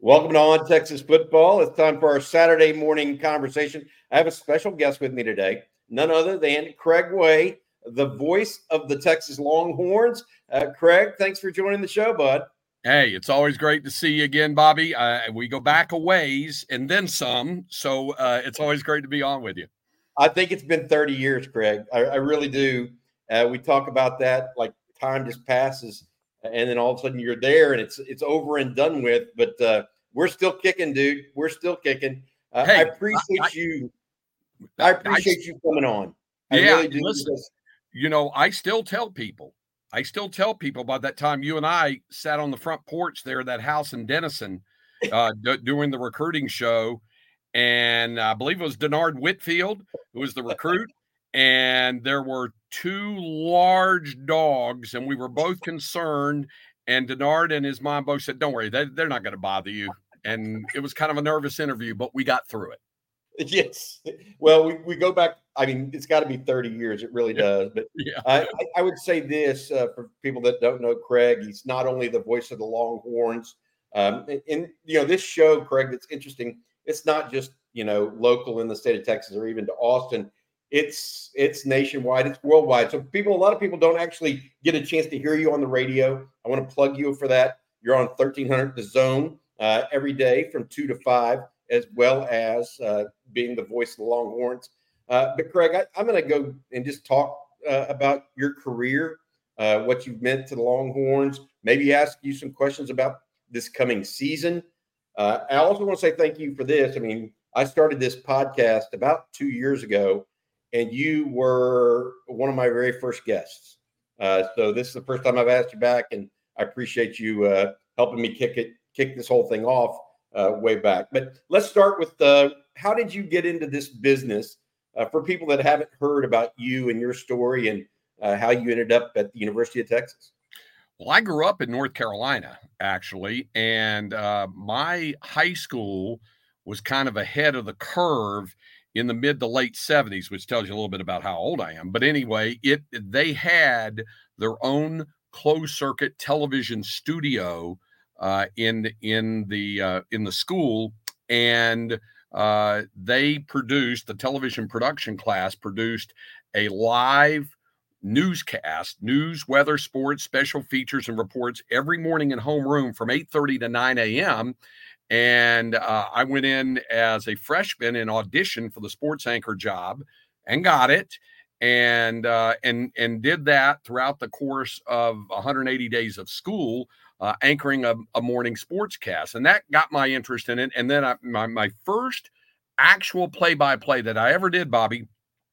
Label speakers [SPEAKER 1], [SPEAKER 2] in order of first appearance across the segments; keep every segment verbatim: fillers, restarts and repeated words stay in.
[SPEAKER 1] Welcome to On Texas Football. It's time for our Saturday morning conversation. I have a special guest with me today, none other than Craig Way, the voice of the Texas Longhorns. Uh, Craig, thanks for joining the show, bud.
[SPEAKER 2] Hey, it's always great to see you again, Bobby. Uh, we go back a ways and then some, so uh, it's always great to be on with you.
[SPEAKER 1] I think it's been thirty years, Craig. I, I really do. Uh, we talk about that like time just passes, and then all of a sudden you're there, and it's it's over and done with. But uh, we're still kicking, dude. We're still kicking. Uh,
[SPEAKER 2] hey,
[SPEAKER 1] I appreciate
[SPEAKER 2] I,
[SPEAKER 1] you. I appreciate I, you coming on. I
[SPEAKER 2] yeah,
[SPEAKER 1] really do.
[SPEAKER 2] Listen, you know, I still tell people, I still tell people by that time you and I sat on the front porch there, that house in Denison, uh, d- doing the recruiting show. And I believe it was Denard Whitfield who was the recruit. And there were two large dogs, and we were both concerned. And Denard and his mom both said, "Don't worry, they, they're not going to bother you." And it was kind of a nervous interview, but we got through it.
[SPEAKER 1] Yes. Well, we, we go back. I mean, it's got to be thirty years. It really does. But
[SPEAKER 2] yeah.
[SPEAKER 1] I, I would say this uh, for people that don't know Craig, he's not only the voice of the Longhorns. Um, and, and, you know, this show, Craig, that's interesting. It's not just, you know, local in the state of Texas or even to Austin. It's it's nationwide. It's worldwide. So people, a lot of people don't actually get a chance to hear you on the radio. I want to plug you for that. You're on thirteen hundred The Zone uh, every day from two to five, as well as uh, being the voice of the Longhorns. Uh, but Craig, I, I'm going to go and just talk uh, about your career, uh, what you've meant to the Longhorns, maybe ask you some questions about this coming season. Uh, I also want to say thank you for this. I mean, I started this podcast about two years ago, and you were one of my very first guests. Uh, so this is the first time I've asked you back, and I appreciate you uh, helping me kick it, kick this whole thing off uh, way back. But let's start with uh, how did you get into this business? Uh, for people that haven't heard about you and your story and uh, how you ended up at the University of Texas.
[SPEAKER 2] Well, I grew up in North Carolina, actually, and uh, my high school was kind of ahead of the curve in the mid to late seventies, which tells you a little bit about how old I am. But anyway, it they had their own closed circuit television studio uh, in in the uh, in the school, and uh, they produced the television production class produced a live newscast, news, weather, sports, special features, and reports every morning in homeroom from eight thirty to nine a.m. And uh, I went in as a freshman and auditioned for the sports anchor job and got it, and uh, and and did that throughout the course of one hundred eighty days of school, uh, anchoring a, a morning sportscast, and that got my interest in it. And then I, my my first actual play-by-play that I ever did, Bobby,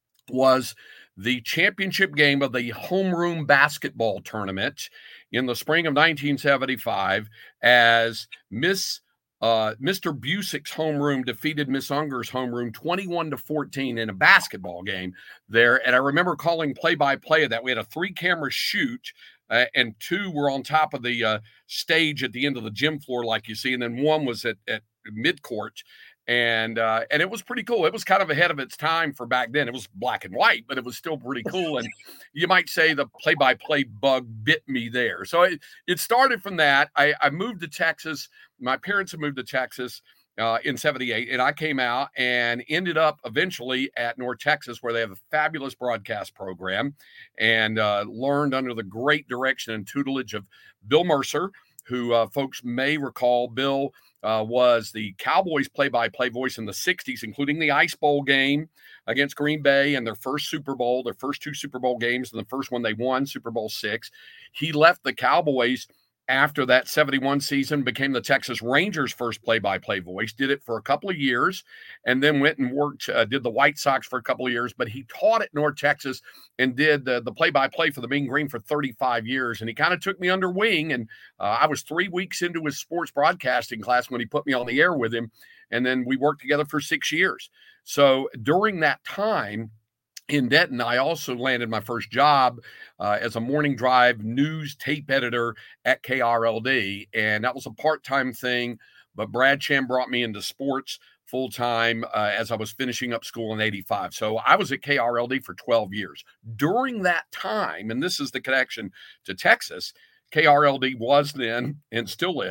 [SPEAKER 2] was the championship game of the homeroom basketball tournament in the spring of nineteen seventy-five, as Miss uh, Mister Busick's homeroom defeated Miss Unger's homeroom twenty-one to fourteen in a basketball game there. And I remember calling play-by-play of that. We had a three-camera shoot, uh, and two were on top of the uh, stage at the end of the gym floor, like you see, and then one was at, at midcourt. And uh, and it was pretty cool. It was kind of ahead of its time for back then. It was black and white, but it was still pretty cool. And you might say the play-by-play bug bit me there. So it, it started from that. I, I moved to Texas. My parents had moved to Texas uh, in seventy-eight, and I came out and ended up eventually at North Texas, where they have a fabulous broadcast program, and uh, learned under the great direction and tutelage of Bill Mercer, who uh, folks may recall. Bill Uh, was the Cowboys play-by-play voice in the sixties, including the Ice Bowl game against Green Bay and their first Super Bowl, their first two Super Bowl games, and the first one they won, Super Bowl six. He left the Cowboys after that seventy-one season, became the Texas Rangers' first play-by-play voice, did it for a couple of years, and then went and worked, uh, did the White Sox for a couple of years, but he taught at North Texas and did the, the play-by-play for the Mean Green for thirty-five years, and he kind of took me under wing, and uh, I was three weeks into his sports broadcasting class when he put me on the air with him, and then we worked together for six years. So during that time, in Denton, I also landed my first job uh, as a morning drive news tape editor at K R L D, and that was a part-time thing, but Brad Chan brought me into sports full-time uh, as I was finishing up school in eighty-five. So I was at K R L D for twelve years. During that time, and this is the connection to Texas, K R L D was then, and still is,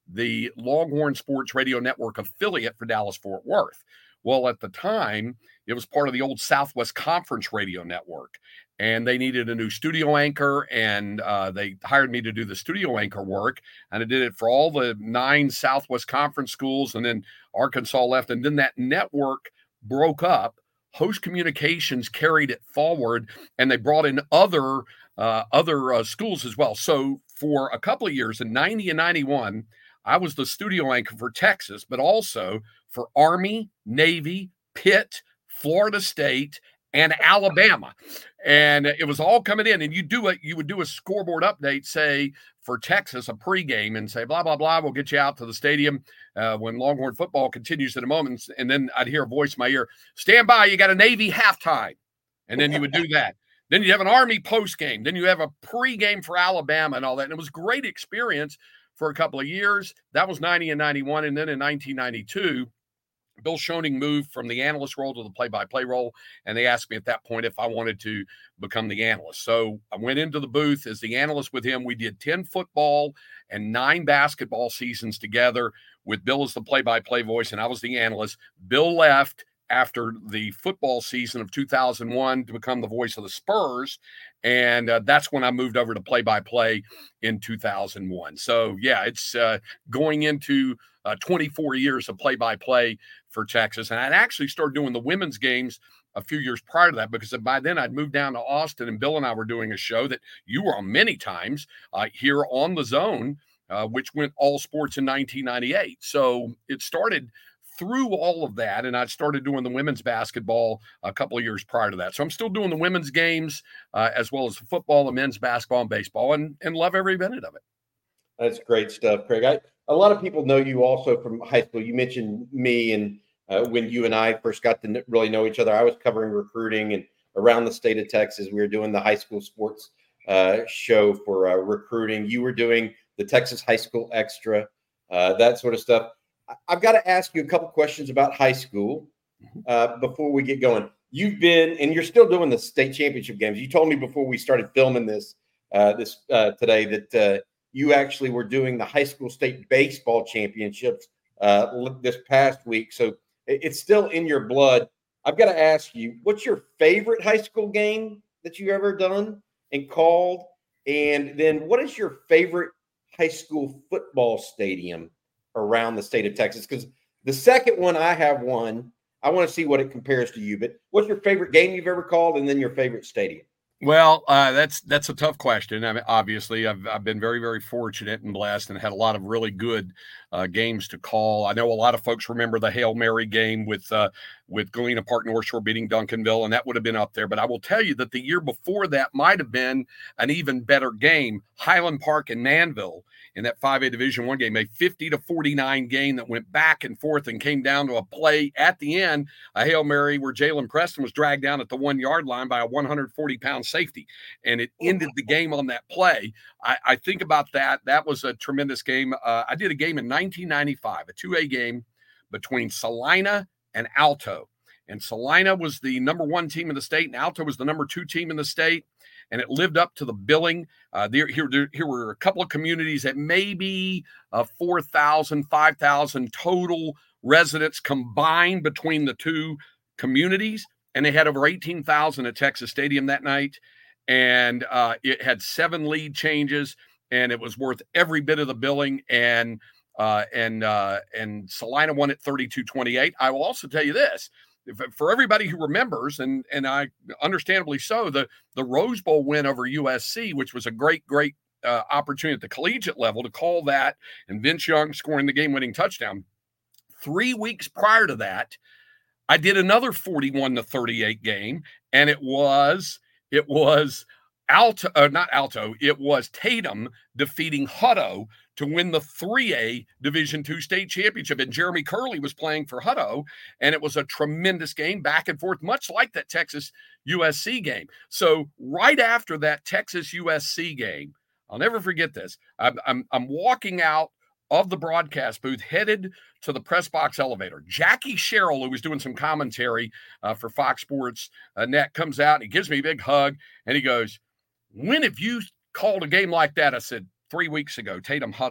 [SPEAKER 2] the Longhorn Sports Radio Network affiliate for Dallas-Fort Worth. Well, at the time, it was part of the old Southwest Conference Radio Network, and they needed a new studio anchor, and uh, they hired me to do the studio anchor work, and I did it for all the nine Southwest Conference schools, and then Arkansas left, and then that network broke up. Host Communications carried it forward, and they brought in other uh, other uh, schools as well. So for a couple of years, in ninety and ninety-one, I was the studio anchor for Texas, but also for Army, Navy, Pitt, Florida State, and Alabama. And it was all coming in. And you do it, you would do a scoreboard update, say for Texas, a pregame, and say, blah, blah, blah, we'll get you out to the stadium uh, when Longhorn football continues in a moment. And then I'd hear a voice in my ear, stand by, you got a Navy halftime. And then you would do that. Then you have an Army postgame. Then you have a pregame for Alabama and all that. And it was a great experience for a couple of years. That was ninety and ninety-one. And then in nineteen ninety-two, Bill Schoening moved from the analyst role to the play-by-play role, and they asked me at that point if I wanted to become the analyst. So I went into the booth as the analyst with him. We did ten football and nine basketball seasons together with Bill as the play-by-play voice, and I was the analyst. Bill left after the football season of two thousand one to become the voice of the Spurs, and uh, that's when I moved over to play-by-play in two thousand one. So, yeah, it's uh, going into uh, twenty-four years of play-by-play for Texas. And I'd actually started doing the women's games a few years prior to that, because by then I'd moved down to Austin, and Bill and I were doing a show that you were on many times uh, here on The Zone, uh, which went all sports in nineteen ninety-eight. So it started through all of that, and I started doing the women's basketball a couple of years prior to that. So I'm still doing the women's games uh, as well as football, the men's basketball, and baseball, and, and love every minute of it.
[SPEAKER 1] That's great stuff, Craig. I, a lot of people know you also from high school. You mentioned me, and uh, when you and I first got to really know each other, I was covering recruiting and around the state of Texas. We were doing the high school sports uh, show for uh, recruiting. You were doing the Texas High School Extra, uh, that sort of stuff. I've got to ask you a couple questions about high school uh, before we get going. You've been, and you're still doing the state championship games. You told me before we started filming this uh, this uh, today that uh, you actually were doing the high school state baseball championships uh, this past week. So it's still in your blood. I've got to ask you, what's your favorite high school game that you've ever done and called? And then what is your favorite high school football stadium around the state of Texas? Because the second one, I have one. I want to see what it compares to you. But what's your favorite game you've ever called, and then your favorite stadium?
[SPEAKER 2] Well, uh, that's that's a tough question. I mean, obviously, I've I've been very, very fortunate and blessed, and had a lot of really good uh, games to call. I know a lot of folks remember the Hail Mary game with uh, with Galena Park North Shore beating Duncanville, and that would have been up there. But I will tell you that the year before that might have been an even better game. Highland Park and Manville in that five A Division One game, a fifty to forty-nine game that went back and forth and came down to a play at the end, a Hail Mary where Jalen Preston was dragged down at the one-yard line by a one hundred forty pound safety, and it ended the game on that play. I, I think about that. That was a tremendous game. Uh, I did a game in nineteen ninety-five, a two A game between Salina and Alto. And Salina was the number one team in the state, and Alto was the number two team in the state. And it lived up to the billing. Uh, there, here, there, here were a couple of communities that maybe uh, four thousand, five thousand total residents combined between the two communities. And they had over eighteen thousand at Texas Stadium that night. And uh, it had seven lead changes, and it was worth every bit of the billing. And uh, and uh, and Salina won at thirty-two twenty-eight. I will also tell you this. For everybody who remembers, and and I understandably so, the, the Rose Bowl win over U S C, which was a great, great uh, opportunity at the collegiate level to call that, and Vince Young scoring the game-winning touchdown. Three weeks prior to that, I did another forty-one to thirty-eight game, and it was it was Alto, uh, not Alto, it was Tatum defeating Hutto to win the three A Division two state championship. And Jeremy Curley was playing for Hutto, and it was a tremendous game, back and forth, much like that Texas U S C game. So right after that Texas U S C game, I'll never forget this. I'm, I'm, I'm walking out of the broadcast booth, headed to the press box elevator. Jackie Sherrill, who was doing some commentary uh, for Fox Sports uh, Net, comes out and he gives me a big hug, and he goes, "When have you called a game like that?" I said, three weeks ago, Tatum Hutto.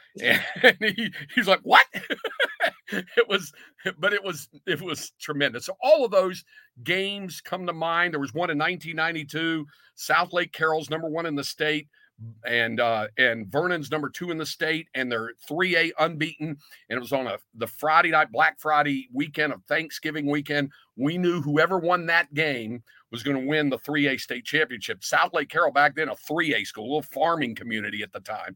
[SPEAKER 2] And he, he's like, what? It was, but it was, it was tremendous. So all of those games come to mind. There was one in nineteen ninety-two, South Lake Carroll's number one in the state, and uh, and Vernon's number two in the state, and they're three A unbeaten. And it was on a the Friday night, Black Friday weekend of Thanksgiving weekend. We knew whoever won that game was going to win the three A state championship. South Lake Carroll back then, a three A school, a little farming community at the time.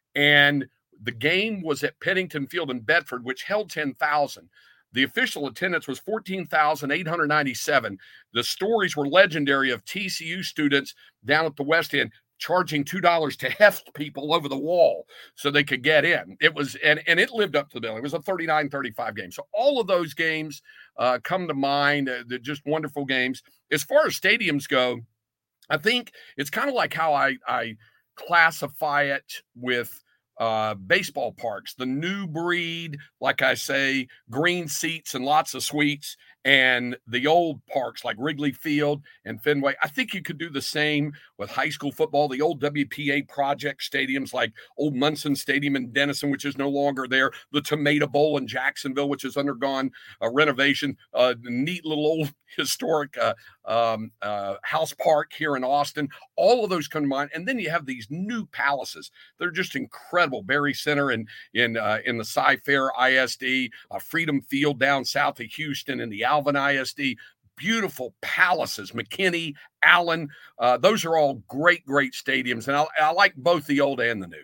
[SPEAKER 2] And the game was at Pennington Field in Bedford, which held ten thousand. The official attendance was fourteen thousand eight hundred ninety-seven. The stories were legendary of T C U students down at the West End charging two dollars to heft people over the wall so they could get in. It was, and, and it lived up to the bill. It was a thirty-nine thirty-five game. So all of those games uh, come to mind. Uh, they're just wonderful games. As far as stadiums go, I think it's kind of like how I, I classify it with Uh, baseball parks, the new breed, like I say, green seats and lots of suites, and the old parks like Wrigley Field and Fenway. I think you could do the same with high school football, the old W P A project stadiums like Old Munson Stadium in Denison, which is no longer there, the Tomato Bowl in Jacksonville, which has undergone a renovation, a neat little old historic uh, um, uh, house park here in Austin. All of those come to mind. And then you have these new palaces. They're just incredible. Berry Center in, in, uh, in the Cy-Fair I S D, uh, Freedom Field down south of Houston in the Alvin I S D. Beautiful palaces, McKinney, Allen. Uh, those are all great, great stadiums. And I, I like both the old and the new.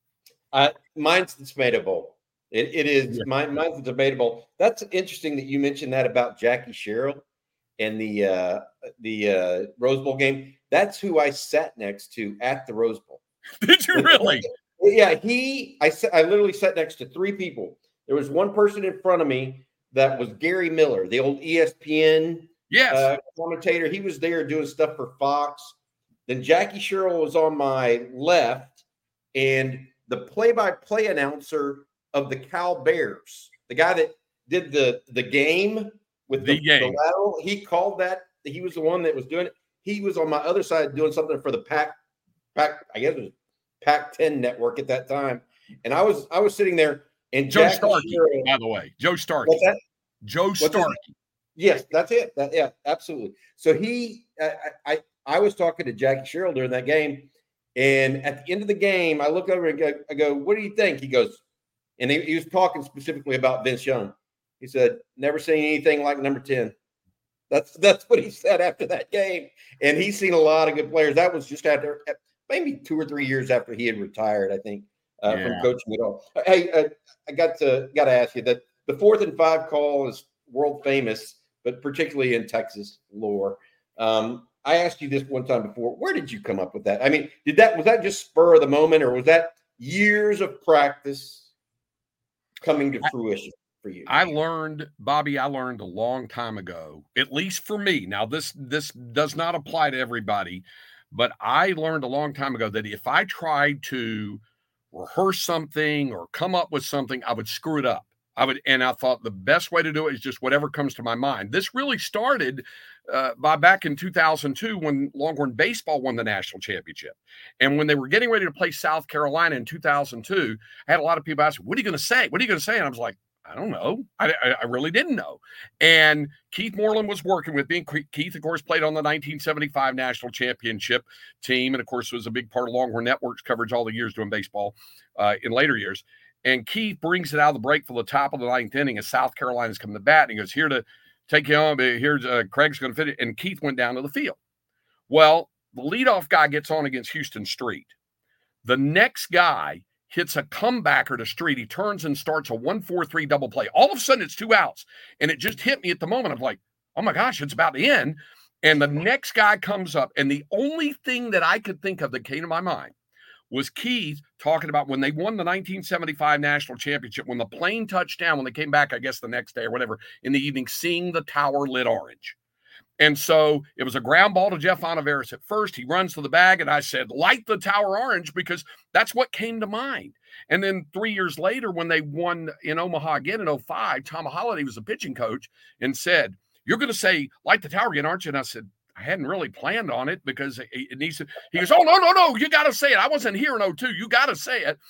[SPEAKER 1] Uh, mine's the Tomato Bowl. It, it is. Yeah. Mine, mine's the Tomato Bowl. That's interesting that you mentioned that about Jackie Sherrill and the uh, the uh, Rose Bowl game. That's who I sat next to at the Rose Bowl.
[SPEAKER 2] Did you really?
[SPEAKER 1] Yeah, he. I I literally sat next to three people. There was one person in front of me that was Gary Miller, the old E S P N
[SPEAKER 2] yes.
[SPEAKER 1] uh, commentator. He was there doing stuff for Fox. Then Jackie Sherrill was on my left, and the play-by-play announcer of the Cal Bears, the guy that did the the game with the,
[SPEAKER 2] the, game.
[SPEAKER 1] the lateral, he called that. He was the one that was doing it. He was on my other side doing something for the Pac, Pac I guess it was Pac ten network at that time. And I was I was sitting there, and
[SPEAKER 2] Joe
[SPEAKER 1] Jackie
[SPEAKER 2] Starkey,
[SPEAKER 1] Sherrill,
[SPEAKER 2] by the way, Joe Starkey.
[SPEAKER 1] What's that?
[SPEAKER 2] Joe
[SPEAKER 1] What's
[SPEAKER 2] Starkey.
[SPEAKER 1] That? Yes, that's it. That, yeah, absolutely. So he, I, I, I was talking to Jackie Sherrill during that game, and at the end of the game, I look over and go, I go, "What do you think?" He goes, and he, he was talking specifically about Vince Young. He said, "Never seen anything like number ten." That's that's what he said after that game, and he's seen a lot of good players. That was just after maybe two or three years after he had retired, I think, uh, yeah. from coaching at all. Hey, uh, I got to got to ask you that the fourth and five call is world famous, but particularly in Texas lore. Um, I asked you this one time before. Where did you come up with that? I mean, did that was that just spur of the moment, or was that years of practice coming to fruition for you?
[SPEAKER 2] I learned, Bobby, I learned a long time ago, at least for me. Now, this this does not apply to everybody, but I learned a long time ago that if I tried to rehearse something or come up with something, I would screw it up. I would, and I thought the best way to do it is just whatever comes to my mind. This really started uh, by back in two thousand two when Longhorn baseball won the national championship. And when they were getting ready to play South Carolina in two thousand two, I had a lot of people ask, "What are you going to say? What are you going to say?" And I was like, I don't know. I, I, I really didn't know. And Keith Moreland was working with me. And Keith, of course, played on the nineteen seventy-five national championship team. And, of course, was a big part of Longhorn Network's coverage all the years doing baseball uh, in later years. And Keith brings it out of the break for the top of the ninth inning as South Carolina's coming to bat. And he goes, here to take you on. Here's uh, Craig's going to fit it. And Keith went down to the field. Well, the leadoff guy gets on against Houston Street. The next guy hits a comebacker to Street. He turns and starts a one four three double play. All of a sudden, it's two outs. And it just hit me at the moment. I'm like, oh, my gosh, it's about to end. And the next guy comes up. And the only thing that I could think of that came to my mind was Keith talking about when they won the nineteen seventy-five national championship, when the plane touched down, when they came back, I guess the next day or whatever, in the evening, seeing the tower lit orange. And so it was a ground ball to Jeff Onoveris at first. He runs to the bag, and I said, light the tower orange, because that's what came to mind. And then three years later, when they won in Omaha again in oh five, Tom Holliday was the pitching coach and said, you're going to say, light the tower again, aren't you? And I said, I hadn't really planned on it because it needs to. He goes, oh, no, no, no, you got to say it. I wasn't here in oh two. You got to say it.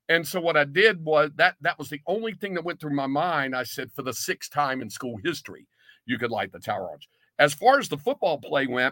[SPEAKER 2] And so what I did was that that was the only thing that went through my mind. I said, for the sixth time in school history, you could light the tower on. As far as the football play went,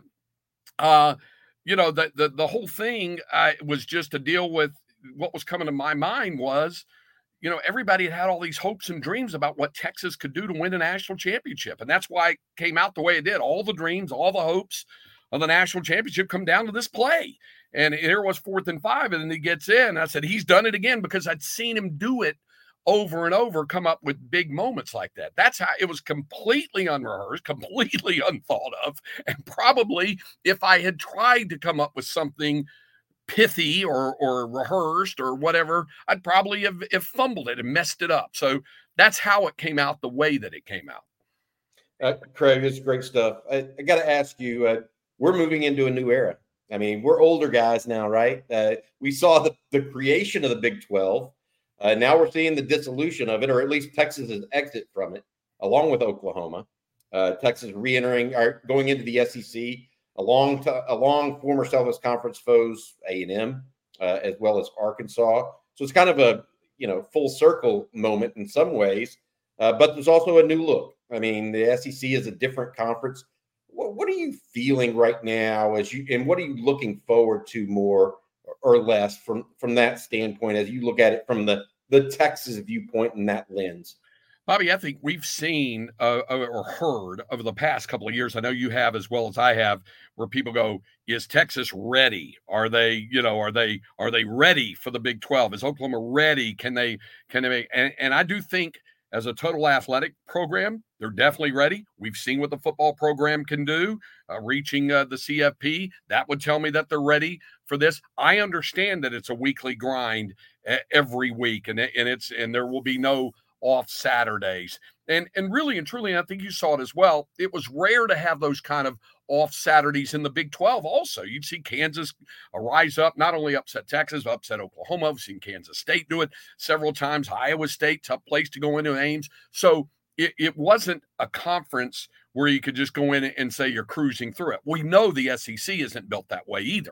[SPEAKER 2] uh, you know, the the the whole thing uh, was just to deal with what was coming to my mind was, you know, everybody had had all these hopes and dreams about what Texas could do to win a national championship. And that's why it came out the way it did. All the dreams, all the hopes of the national championship come down to this play. And here was fourth and five, and then he gets in. I said, he's done it again, because I'd seen him do it over and over, come up with big moments like that. That's how it was, completely unrehearsed, completely unthought of. And probably if I had tried to come up with something pithy or or rehearsed or whatever, I'd probably have, have fumbled it and messed it up. So that's how it came out the way that it came out.
[SPEAKER 1] Uh, Craig, it's great stuff. I, I got to ask you, uh, we're moving into a new era. I mean, we're older guys now, right? Uh, we saw the, the creation of the Big twelve. Uh, now we're seeing the dissolution of it, or at least Texas's exit from it, along with Oklahoma. Uh, Texas re-entering, or going into the S E C, along to, along former Southwest Conference foes A and M, uh, as well as Arkansas. So it's kind of a, you know, full circle moment in some ways, uh, but there's also a new look. I mean, the S E C is a different conference. What, what are you feeling right now as you, and what are you looking forward to more or less from, from that standpoint, as you look at it from the, the Texas viewpoint and that lens?
[SPEAKER 2] Bobby, I think we've seen uh, or heard over the past couple of years, I know you have as well as I have, where people go, is Texas ready? Are they, you know, are they, are they ready for the Big twelve? Is Oklahoma ready? Can they, can they make, and, and I do think as a total athletic program, they're definitely ready. We've seen what the football program can do, uh, reaching uh, the C F P. That would tell me that they're ready for this. I understand that it's a weekly grind uh, every week, and, and it's, and there will be no off Saturdays. And and really and truly, and I think you saw it as well, it was rare to have those kind of off Saturdays in the Big twelve also. You'd see Kansas rise up, not only upset Texas, but upset Oklahoma. We've seen Kansas State do it several times. Iowa State, tough place to go into Ames. So it, it wasn't a conference where you could just go in and say you're cruising through it. We know the S E C isn't built that way either.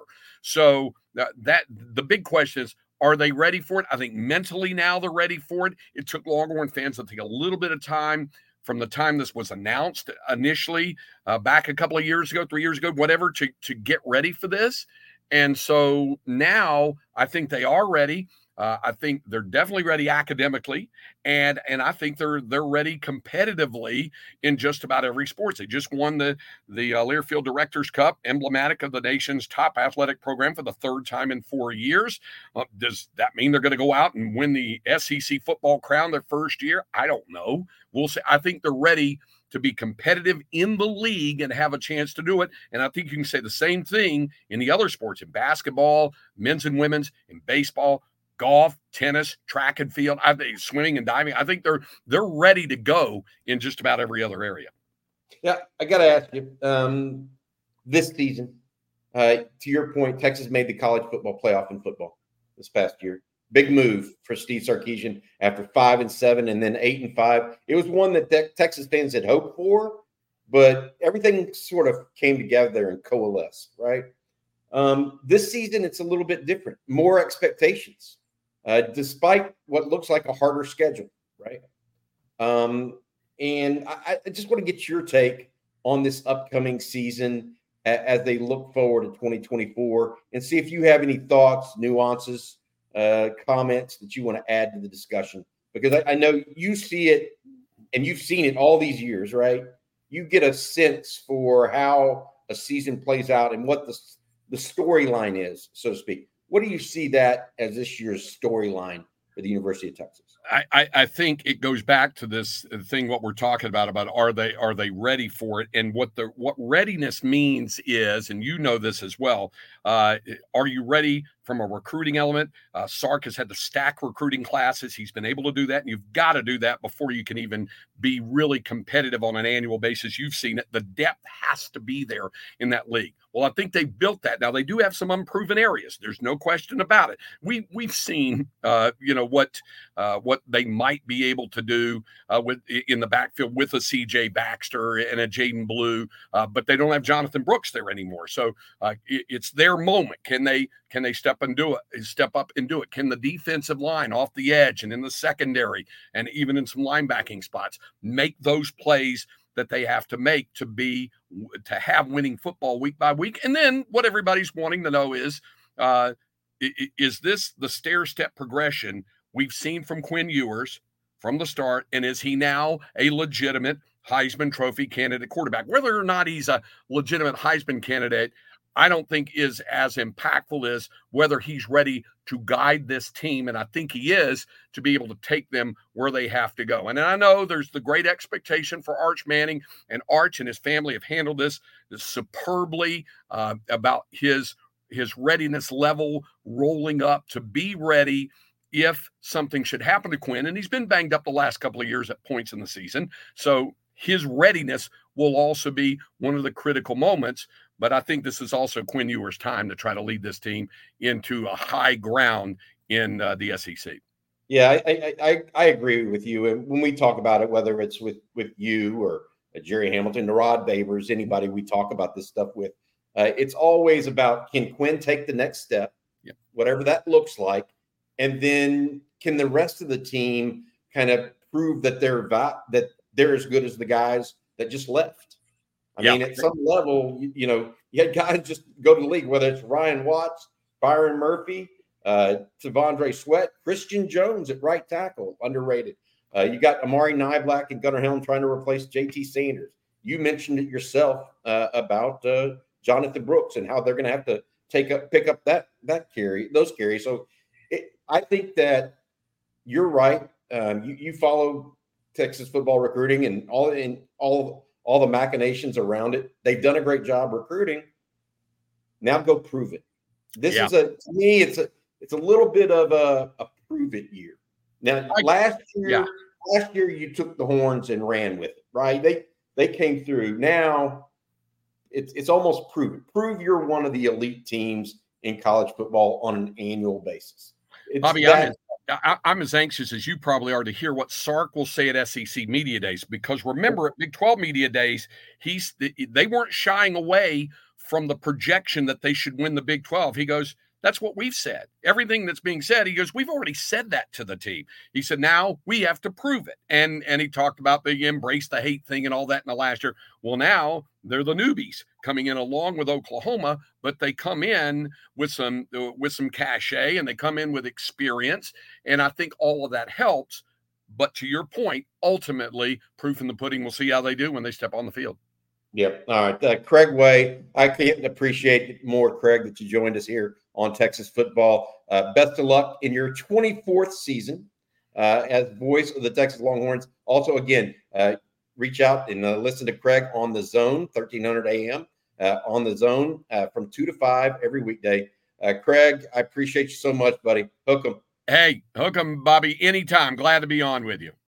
[SPEAKER 2] So uh, that the big question is, are they ready for it? I think mentally now they're ready for it. It took Longhorn fans, I think, a little bit of time from the time this was announced initially uh, back a couple of years ago, three years ago, whatever, to, to get ready for this. And so now I think they are ready. Uh, I think they're definitely ready academically, and and I think they're they're ready competitively in just about every sport. They just won the the uh, Learfield Directors Cup, emblematic of the nation's top athletic program for the third time in four years. Uh, does that mean they're going to go out and win the S E C football crown their first year? I don't know. We'll see. I think they're ready to be competitive in the league and have a chance to do it. And I think you can say the same thing in the other sports, in basketball, men's and women's, in baseball, golf, tennis, track and field, I think swimming and diving. I think they're they're ready to go in just about every other area.
[SPEAKER 1] Yeah, I got to ask you, um, this season, uh, to your point, Texas made the college football playoff in football this past year. Big move for Steve Sarkisian after five and seven and then eight and five. It was one that te- Texas fans had hoped for, but everything sort of came together and coalesced, right? Um, this season, it's a little bit different. More expectations. Uh, despite what looks like a harder schedule, right? Um, and I, I just want to get your take on this upcoming season a, as they look forward to twenty twenty-four, and see if you have any thoughts, nuances, uh, comments that you want to add to the discussion. Because I, I know you see it, and you've seen it all these years, right? You get a sense for how a season plays out and what the, the storyline is, so to speak. What do you see that as this year's storyline for the University of Texas?
[SPEAKER 2] I, I, I think it goes back to this thing, what we're talking about, about are they are they ready for it? And what the what readiness means is, and you know this as well, uh, are you ready from a recruiting element? Uh, Sark has had to stack recruiting classes. He's been able to do that, and you've got to do that before you can even be really competitive on an annual basis. You've seen it. The depth has to be there in that league. Well, I think they built that. Now, they do have some unproven areas. There's no question about it. We, we've seen, uh, you know, what uh, what they might be able to do uh, with in the backfield with a C J Baxter and a Jaden Blue, uh, but they don't have Jonathan Brooks there anymore. So uh, it, it's their moment. Can they can they step step and do it, step up and do it? Can the defensive line off the edge and in the secondary and even in some linebacking spots make those plays that they have to make to be to have winning football week by week? And then what everybody's wanting to know is, uh, is this the stair-step progression we've seen from Quinn Ewers from the start, and is he now a legitimate Heisman Trophy candidate quarterback? Whether or not he's a legitimate Heisman candidate, I don't think is as impactful as whether he's ready to guide this team, and I think he is, to be able to take them where they have to go. And I know there's the great expectation for Arch Manning, and Arch and his family have handled this, this superbly uh, about his, his readiness level rolling up to be ready if something should happen to Quinn. And he's been banged up the last couple of years at points in the season. So his readiness will also be one of the critical moments. But I think this is also Quinn Ewers' time to try to lead this team into a high ground in uh, the S E C.
[SPEAKER 1] Yeah, I, I I agree with you. And when we talk about it, whether it's with, with you or Jerry Hamilton, Rod Babers, anybody we talk about this stuff with, uh, it's always about, can Quinn take the next step,
[SPEAKER 2] yep. whatever
[SPEAKER 1] that looks like, and then can the rest of the team kind of prove that they're that they're as good as the guys that just left? I
[SPEAKER 2] yeah.
[SPEAKER 1] mean, at some level, you, you know, you had guys just go to the league, whether it's Ryan Watts, Byron Murphy, uh, T'Vondre Sweat, Christian Jones at right tackle, underrated. Uh, you got Amari Niblack and Gunnar Helm trying to replace J T Sanders. You mentioned it yourself uh, about uh, Jonathan Brooks and how they're going to have to take up, pick up that that carry, those carries. So it, I think that you're right. Um, you, you follow Texas football recruiting and all in all all the machinations around it. They've done a great job recruiting. Now go prove it. This
[SPEAKER 2] yeah.
[SPEAKER 1] is a to me, it's a it's a little bit of a, a prove it year. Now
[SPEAKER 2] I,
[SPEAKER 1] last year,
[SPEAKER 2] yeah.
[SPEAKER 1] last year you took the horns and ran with it, right? They they came through. Now it's it's almost prove it. Prove you're one of the elite teams in college football on an annual basis. It's
[SPEAKER 2] Bobby,
[SPEAKER 1] that,
[SPEAKER 2] I'm as, I, I'm as anxious as you probably are to hear what Sark will say at S E C Media Days, because remember at Big twelve Media Days, he's they weren't shying away from the projection that they should win the Big twelve. He goes, that's what we've said. Everything that's being said, he goes, we've already said that to the team. He said, now we have to prove it. And and he talked about the embrace the hate thing and all that in the last year. Well, now they're the newbies coming in along with Oklahoma, but they come in with some uh, with some cachet, and they come in with experience. And I think all of that helps. But to your point, ultimately, proof in the pudding. We'll see how they do when they step on the field.
[SPEAKER 1] Yep. All right. Uh, Craig Way, I can't appreciate it more, Craig, that you joined us here on Texas Football. Uh, best of luck in your twenty-fourth season uh, as voice of the Texas Longhorns. Also, again, uh, reach out and uh, listen to Craig on The Zone, thirteen hundred A M, uh, on The Zone uh, from two to five every weekday. Uh, Craig, I appreciate you so much, buddy. Hook 'em.
[SPEAKER 2] Hey, hook 'em, Bobby, anytime. Glad to be on with you.